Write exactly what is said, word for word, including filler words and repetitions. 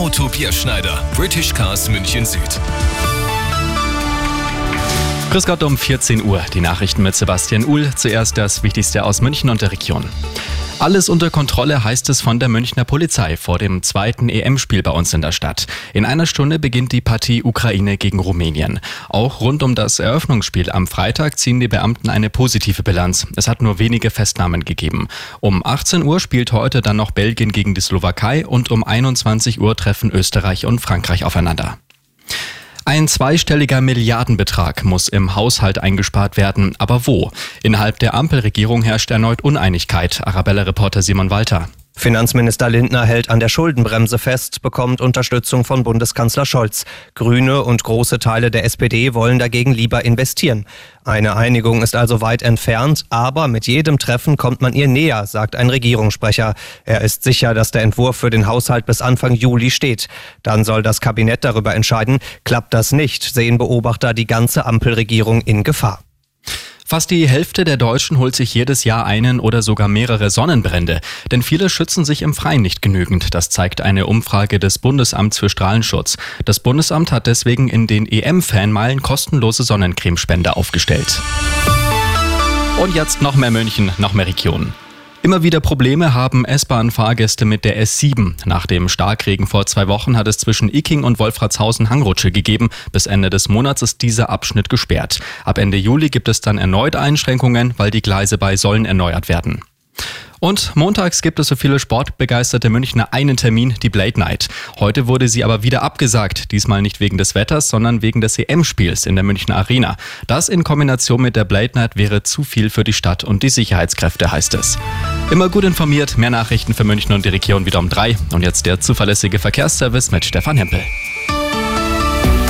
Auto Bierschneider, British Cars München Süd. Grüß Gott um vierzehn Uhr, die Nachrichten mit Sebastian Uhl. Zuerst das Wichtigste aus München und der Region. Alles unter Kontrolle, heißt es von der Münchner Polizei vor dem zweiten E M-Spiel bei uns in der Stadt. In einer Stunde beginnt die Partie Ukraine gegen Rumänien. Auch rund um das Eröffnungsspiel am Freitag ziehen die Beamten eine positive Bilanz. Es hat nur wenige Festnahmen gegeben. Um achtzehn Uhr spielt heute dann noch Belgien gegen die Slowakei und um einundzwanzig Uhr treffen Österreich und Frankreich aufeinander. Ein zweistelliger Milliardenbetrag muss im Haushalt eingespart werden. Aber wo? Innerhalb der Ampelregierung herrscht erneut Uneinigkeit. Arabella-Reporter Simon Walter. Finanzminister Lindner hält an der Schuldenbremse fest, bekommt Unterstützung von Bundeskanzler Scholz. Grüne und große Teile der S P D wollen dagegen lieber investieren. Eine Einigung ist also weit entfernt, aber mit jedem Treffen kommt man ihr näher, sagt ein Regierungssprecher. Er ist sicher, dass der Entwurf für den Haushalt bis Anfang Juli steht. Dann soll das Kabinett darüber entscheiden. Klappt das nicht, sehen Beobachter die ganze Ampelregierung in Gefahr. Fast die Hälfte der Deutschen holt sich jedes Jahr einen oder sogar mehrere Sonnenbrände. Denn viele schützen sich im Freien nicht genügend. Das zeigt eine Umfrage des Bundesamts für Strahlenschutz. Das Bundesamt hat deswegen in den E M-Fanmeilen kostenlose Sonnencremespender aufgestellt. Und jetzt noch mehr München, noch mehr Region. Immer wieder Probleme haben S-Bahn-Fahrgäste mit der S sieben. Nach dem Starkregen vor zwei Wochen hat es zwischen Icking und Wolfratshausen Hangrutsche gegeben. Bis Ende des Monats ist dieser Abschnitt gesperrt. Ab Ende Juli gibt es dann erneut Einschränkungen, weil die Gleise bei Solln erneuert werden. Und montags gibt es für viele sportbegeisterte Münchner einen Termin, die Blade Night. Heute wurde sie aber wieder abgesagt, diesmal nicht wegen des Wetters, sondern wegen des E M-Spiels in der Münchner Arena. Das in Kombination mit der Blade Night wäre zu viel für die Stadt und die Sicherheitskräfte, heißt es. Immer gut informiert, mehr Nachrichten für München und die Region wieder um drei. Und jetzt der zuverlässige Verkehrsservice mit Stefan Hempel.